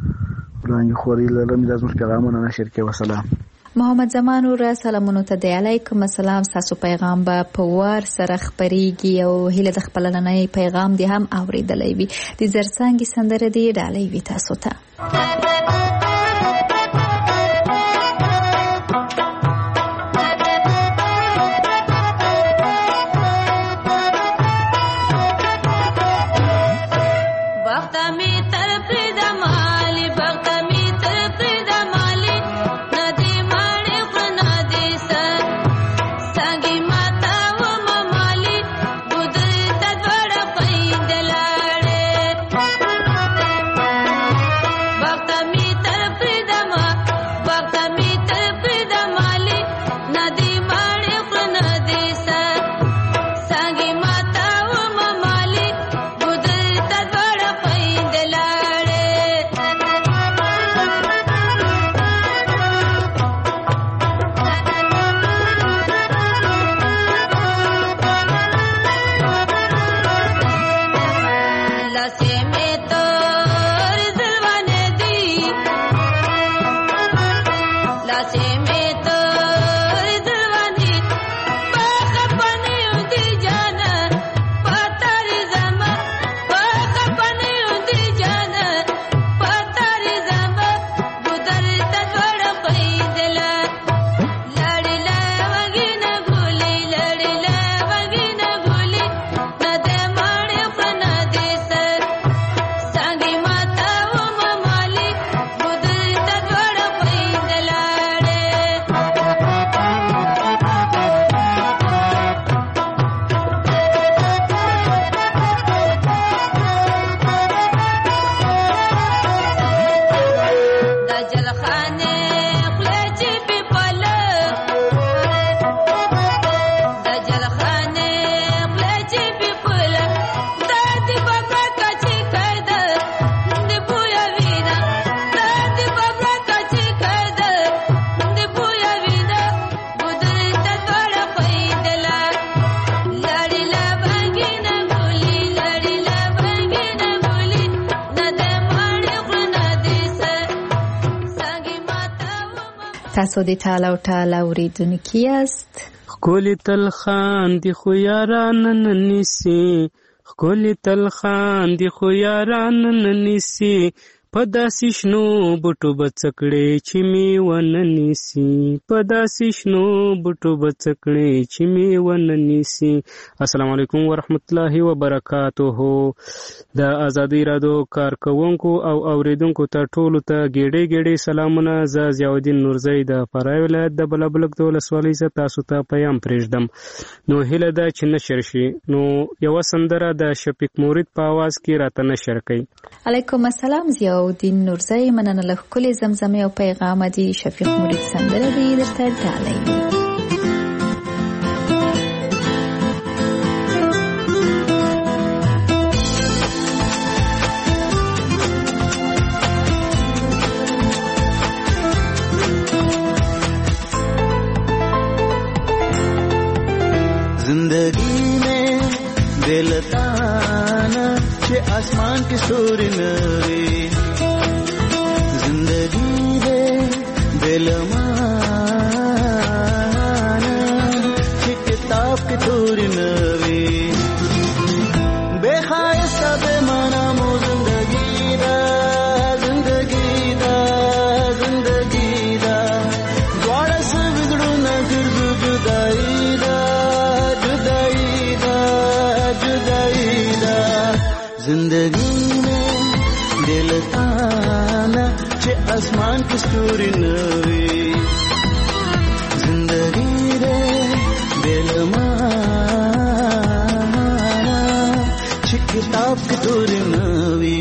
[SPEAKER 11] وړاندې خور هیله لرم دا زموږ پیغامونه نشر کړي. وسلام.
[SPEAKER 3] محمد زمان ورا سلامونو ته دی. علیکم السلام. تاسو پیغام به په وار سره خبرېږي او هیله د خپل نننۍ پیغام دی هم اوریدلی وي. د زرڅانګې سندره دی ډالۍ وي تاسو ته. تاسو د ټال او ټال اوریدونکي یاست.
[SPEAKER 12] ښکلي تل خاندي خو یاران نه نیسي ښکلي تل خاندي خو یاران نه نیسي په داسې شنو بوټو به څه کړې چې مې ونه نیسي په داسې شنو بوټو به څه کړې چې مې ونه نیسي. السلام علیکم ورحمت الله وبرکاته. د ازادي راډیو کارکونکو او اوریدونکو ته ټولو ته ګېډې ګېډې سلامونه. زه ضیاءالدین نورزی د فراه ولایت د بلابلک د ولسوالۍ څخه تاسو ته پیام پرېږدم. نو هیله ده چې نشر شي. نو یوه سندره د شفیق مورید په اواز کې راته نشر کړئ.
[SPEAKER 3] علیکم السلام ضیاءالدین نورزی. مننه له ښکلې زمزمې او پیغامه دي. شفیق مورید سندره دې درته ډالۍ.
[SPEAKER 6] जिंदगी में बेलताना छे आसमान के सूर्य नवे जिंदगी में बेलमाना छे किताब के सूर्य नवे बेखायस्ता बेमाना मो जिंदगी दा जिंदगी दा जिंदगी दा द्वारा से बिगड़ू न गिरजू जुदाई जिंदगी में दिल ताना चे आसमान की सूरी नवी जिंदगी रे दिल माना चे किताब की सूरी नवी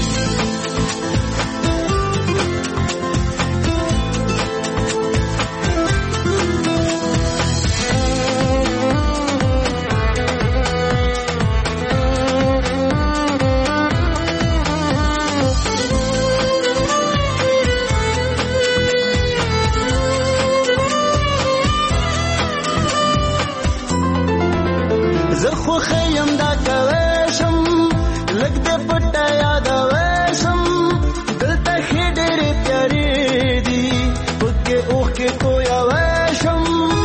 [SPEAKER 6] خیم دا کوشم لګ دې پټه یاد وشم دلته خې ډېرې پیارې دي پکې اوښکې تویوشم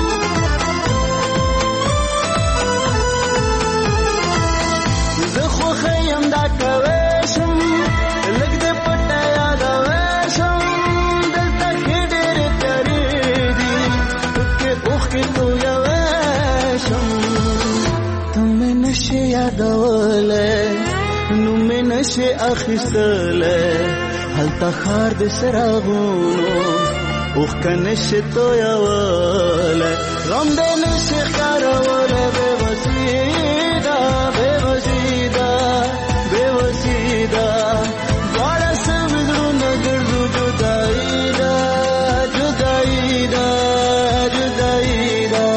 [SPEAKER 6] زه خو خیم دا کوشم لګ دې پټه یاد وشم دلته خې ډېرې پیارې دي پکې اوښکې تویوشم نشه یادوله نو مې نشه اخیستله هلته ښار د څراغونو اوښکه نشه تویوله غم دې نشه ښکاروله بېوسي ده بېوسي ده بېوسي ده دواړه سوي زړونه ګرځو جدایي ده جدایي ده جدایي ده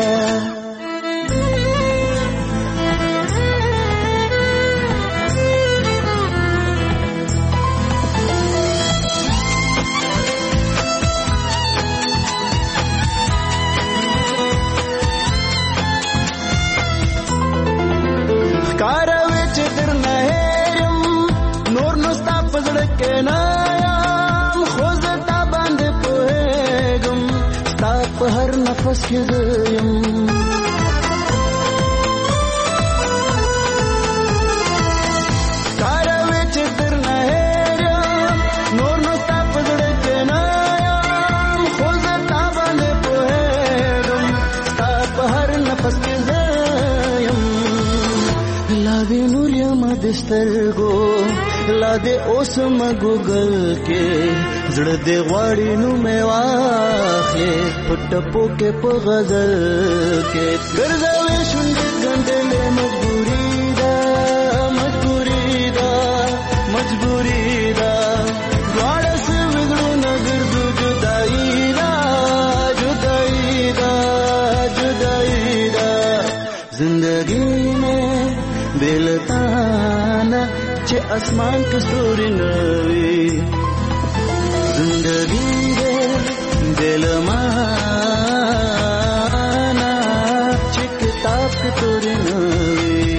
[SPEAKER 6] کاروي چې در نه هېرم نور نو ستا په زړه کې نه یم خو زه تا باندې پوهېږم ستا په هر نفس کې زه یم کاروي چې در نه هېرم نور نو ستا په زړه کې نه یم خو زه تا باندې پوهېږم ستا په هر نفس کې زه یم لا دې نور یم د سترګو لا دې اوس مګوګل کې زړه دې غواړي نو مې واخلې په ټپو کې په غزل کې ګرځوي شونډې ګنډلې مجبوري ده مجبوري ده مجبوري ده دواړه سوي زړونه ګرځو جدایي ده جدایي ده جدایي ده زندګي میں बेलताना चे आसमान के सूर्य नवी जिंदगी रे दिल माना चे किताब के सूर्य नवी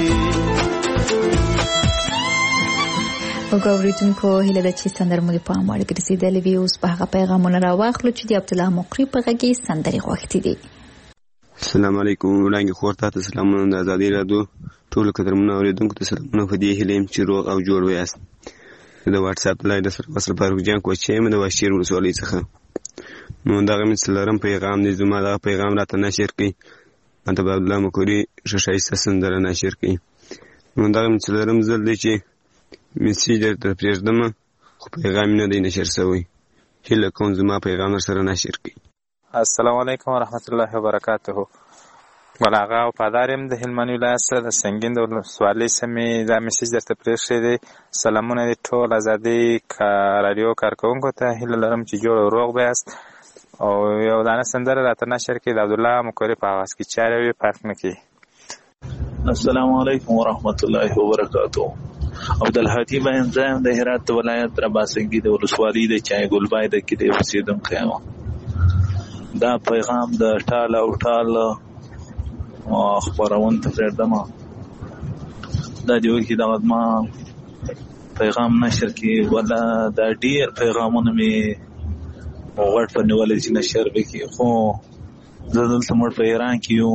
[SPEAKER 3] وګورئ هیله ده چې سندره مو د پام وړ ګرځېدلې وي. اوس په هغه پیغامونه راواخلو چې د عبدالله مقری په غږ کې سندرې غوښتې دي.
[SPEAKER 13] السلام علیکم. وړاندې خور ته سلامونه د ازادي راډیو ټولو قدرمنو اورېدونکو ته سلامونه. په دې هیله یم چې روغ او جوړ ویاست. د واتساپ لایډ سره وسره فاروق جان کوچې مې د واشیر ولسوالۍ څخه. نو دغه مې څلورم پیغام دی. زما دغه پیغام راته نشر کړئ. مطلب عبدالله مکوري ښایسته سندره نشر کړئ. نو دغه مې څلورم ځل دی چې میسیج درته پرېږدمه خو پیغام نه دی نشر شوی. هیله کوم زما پیغام سره نشر کړئ.
[SPEAKER 14] السلام علیکم ورحمت الله وبرکاته. بلاغه او پادارم د هلمند ولایت څخه د سنگین د ولسوالۍ سمې دا میسیج درته پرېښی دی. سلامونه دي ټول ازادي رادیو کارکوونکو ته. هیله لرم چې جوړ او روغ بیاست. او یو دانه سندره راته نشر کړئ د عبدالله مکوري په اواز کې. چاره وي فرق نه کوي.
[SPEAKER 15] السلام علیکم ورحمت الله وبرکاته. عبدالهادي باینځایم د هرات ولایت رباسنګي د ولسوالۍ د چای ګلبای د کې د اوسېدونکی یم. دا پیغام د ټال او ټال خپرون ته پرېږدم. دا دی وکي دا ما پیغام نشر کې ولا دا ډیر پیغامونه مې غوړ په نیولې چې نشر وکي. خو زه دلته موږ په ایران کې یو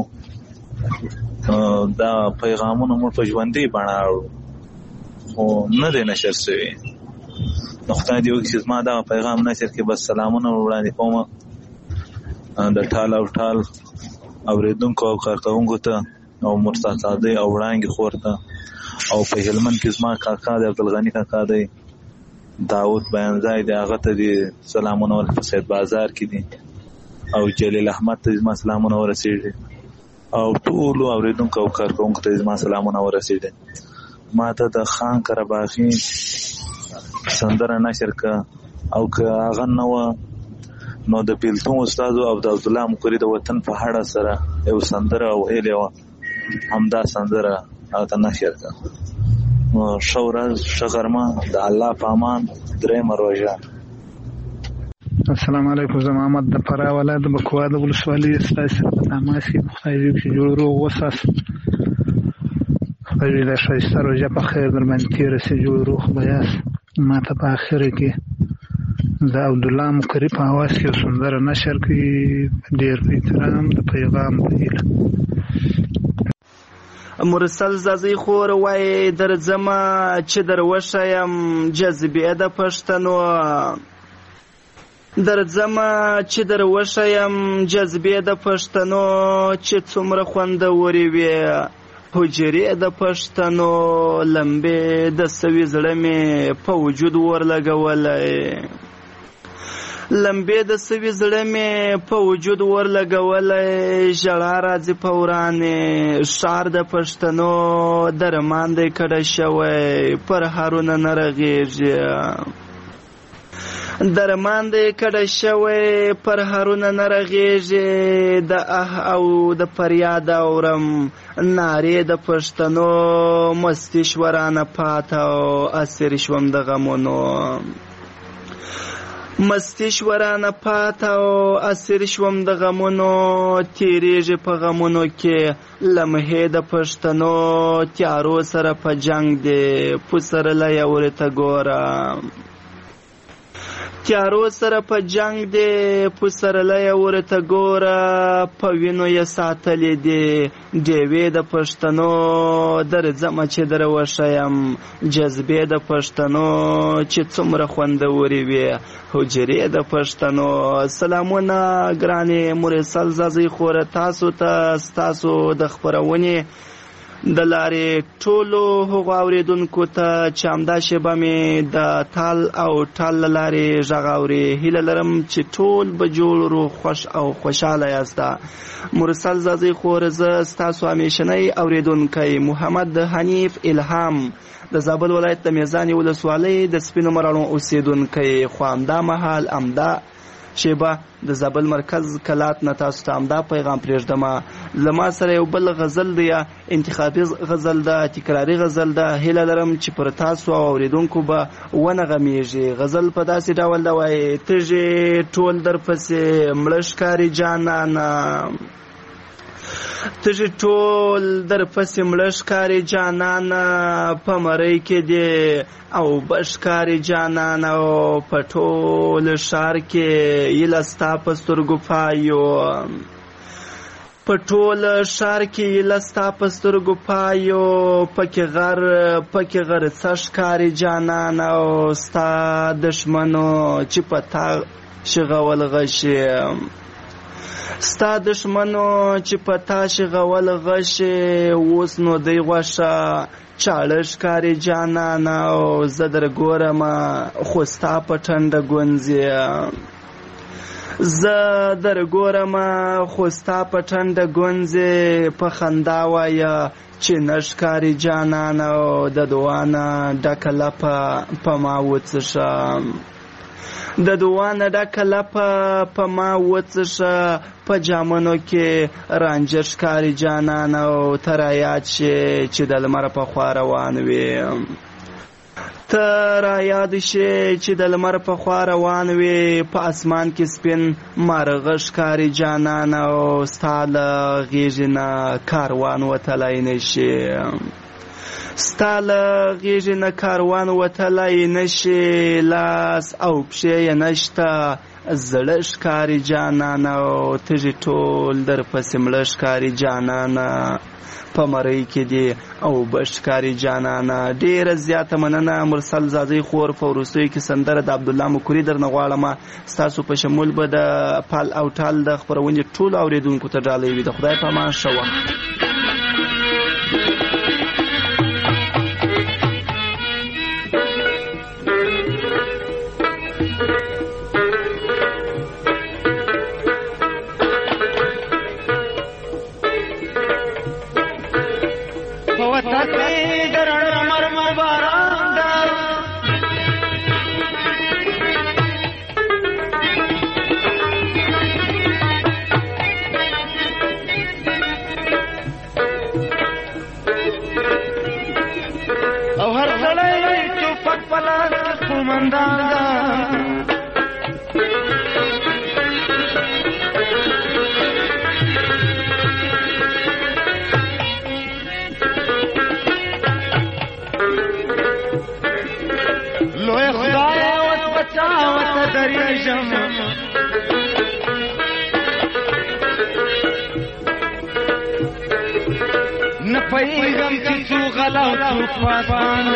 [SPEAKER 15] دا پیغامونه موږ په ژوندۍ بڼه خو نه دی نشر شوی. نو خدای دې وکړي چې زما دغه پیغام نشر کې بس سلامونه وړاندې کوم د ټال او ټال اورېدونکو او کارکوونکو ته او مرتضی او وړانګې خور ته او په هلمند کې زما کاکا دی عبدالغني کاکا دی داود بیانځای دی هغه ته دي سلامونه ور په سید بازار کې دي او جلیل احمد ته زما سلامونه ورسېږي او ټولو اورېدونکو او کارکوونکو ته زما سلامونه ورسېږي. ما ته د خان قرباغي سندره نشر که او که هغه نه وه نو د بیلتون استاد او د عبدالله مکوري د وطن په هړه سره یو سندره ویلې وه. همدا سندره هغه نشر که. ښه ورځ ښه غرمه د الله په امان درېیمه روژه.
[SPEAKER 16] السلام علیکم. زه محمد د فراه ولایت د بکوا د ولسوالۍ ستاسې سره په تماس یم. خدای دې وکړي جوړ روغ وساس. خدای دې د ښایسته روژه په خیر در باندې تېره شي. جوړ روغ به یاست. ما ته په اخره کې د عبدالله مکوري په اواز کې یو سندره نشر کړي. ډېر په احترام د پیغام په هیله.
[SPEAKER 17] مرسل زازی خور وای درځمه چې در وښیم جذبې د پښتنو. درځمه چې در وښیم جذبې د پښتنو چې څومره خوندورې وې حجرې د پښتنو. لمبې د سوي زړه مې په وجود ورلګولی. لمبې د سوي زړه مې په وجود ورلګولی. ژړا راځي په ورانې ښار د پښتنو. درمان دی کډه شوی پر هرونه نه رغېږي. درمان دی کډه شوی پر هرونه نه رغېږي. د اه او د فریاد اورم نارې د پښتنو. مستي شورانه پاته او اسیر شوم د غمونو. مستی شورانه پاته او اسیر شوم د غمونو. تیریږي په غمونو کې لمحې د پښتنو. تیارو سره په جنگ دی پسرلی ورته ګوره. تیارو سره په جنگ دی پسرلی ورته ګوره. په وینو یې ساتلې دي ډیوې د پښتنو. درځمه چې در وښیم جذبې د پښتنو چې څومره خوندورې وې حجرې د پښتنو. سلامونه ګرانې مرسل زازی خوره تاسو ته ستاسو د خپرونې د لارې ټولو هغو اورېدونکو ته چې همدا شیبه مې د تال او ټال له لارې غږ اوري. هیله لرم چې ټول به جوړ روغ خوښ او خوشحاله یاست. مرسل زازی خور زه ستاسو همیشنی اورېدونکی محمد حنیف الهام د زابل ولایت د میزانې ولسوالۍ د سپینو مراڼو اوسېدونکی. خو همدا مهال همدا شیبه د زابل مرکز کلات نه تاسو ته همدا پیغام پرېږدم. زما سره یو بل غزل دی، انتخابي غزل ده، تکراري غزل ده. هیله لرم چې پر تاسو او اورېدونکو به ونغمیږي. غزل په داسې ډول ده وایي: تږي ټول در پسې مړه ښکاري جانانه، تږي ټول در پسې مړه ښکاري جانانه، په مرۍ کې دی او بشکاري جانانه، او په ټول ښار کې ایله ستا په سترګو پایو، په ټول ښار کې لستا په سترګو پایو پکې غر پکې غر څه ښکاري جانان او ستا دښمنو چې په تا شغول غشي ستا دښمنو چې په تا شغول غشي اوس نو دی غوښه چاړه ښکاري جانان او زه در ګورمه خو ستا په ټنډه ګونځې زه در ګورمه خو ستا په ټنډه ګونځې په خندا وایه چې نه ښکاري جانان او د دوانه ډکه لپه په ما وڅښه د دوانه ډکه لپه په ما وڅښه په جامنو کې رانجه ښکاري جانان او ته رایاد شې چې د لمر په خوا روان وې ته رایاد شې چې د لمر په خوا روان وې په اسمان کې سپین مارغه ښکاري جانان او ستا له غېږې نه کاروان وتلی نه شي ستا له غېږې نه کاروان وتلی نه شي لاس او پښې یې نشته زړه ښکاري جانانه او تږي ټول در پسې مړه ښکاري جانانه په مرۍ کې دي او به ښکاري جانانه. ډېره زیاته مننه مرسل زازۍ خور. په وروستیو کې سندره د عبدالله مکوري درنه غواړم. ستاسو په شمول به د پال او ټال د خپرونې ټولو اورېدونکو ته ډالۍ وي. د خدای په امان ښه وخت.
[SPEAKER 18] نپوهیږم چې څو غلا او څوک پاسبان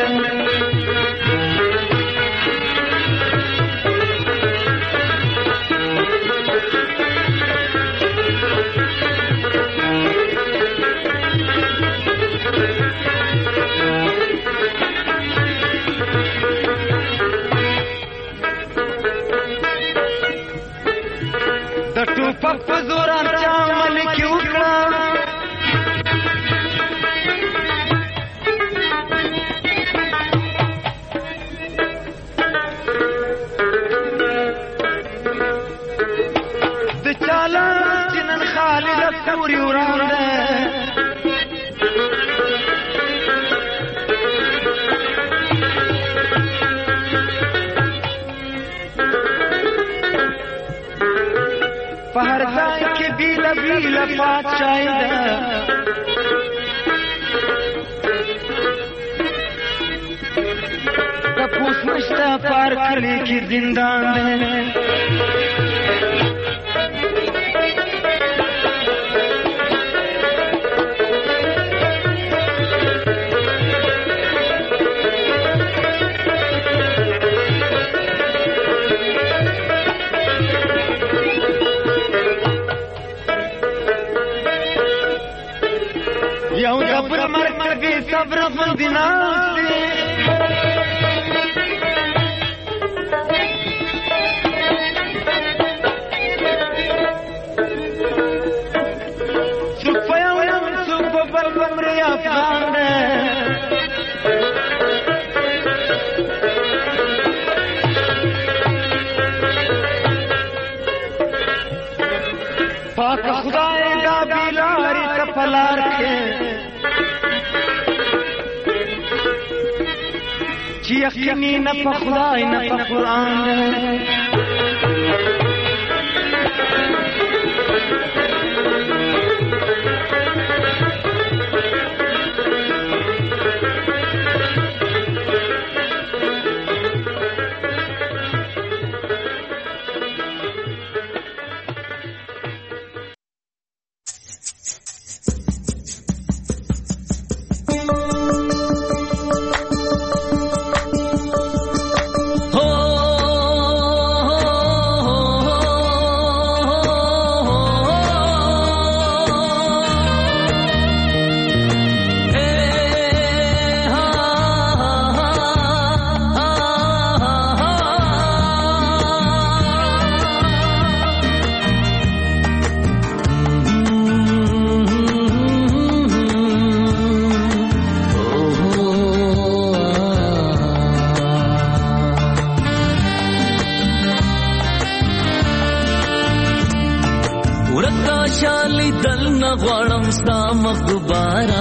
[SPEAKER 18] د ټوپک په زور چا ملکي وکړه پوری وران ده په هر ځای کې بیله بیله پادشاهي ده تپوس نشته پار کلی کې زندان ده یو دبر مرکبی صبر غندی ناستی سوک پیا ویم سوک ببر بمری افغان ده پاک خدای دا بیلاری تپلار کے چی یقینی نه په خدای نه په قرآن
[SPEAKER 19] ورکا شالی دل نغوارم ستا مخ دوبارا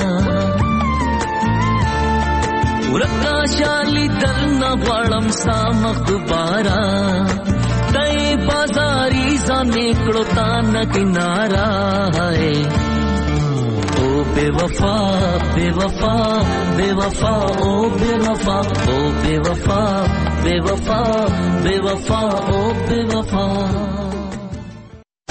[SPEAKER 19] ورکا شالی دل نغوارم ستا مخ دوبارا تای بازاری ځان نکړو تا نه کنارا ہے او بے وفا بے وفا بے وفا او بے وفا او بے وفا بے وفا بے وفا او بے وفا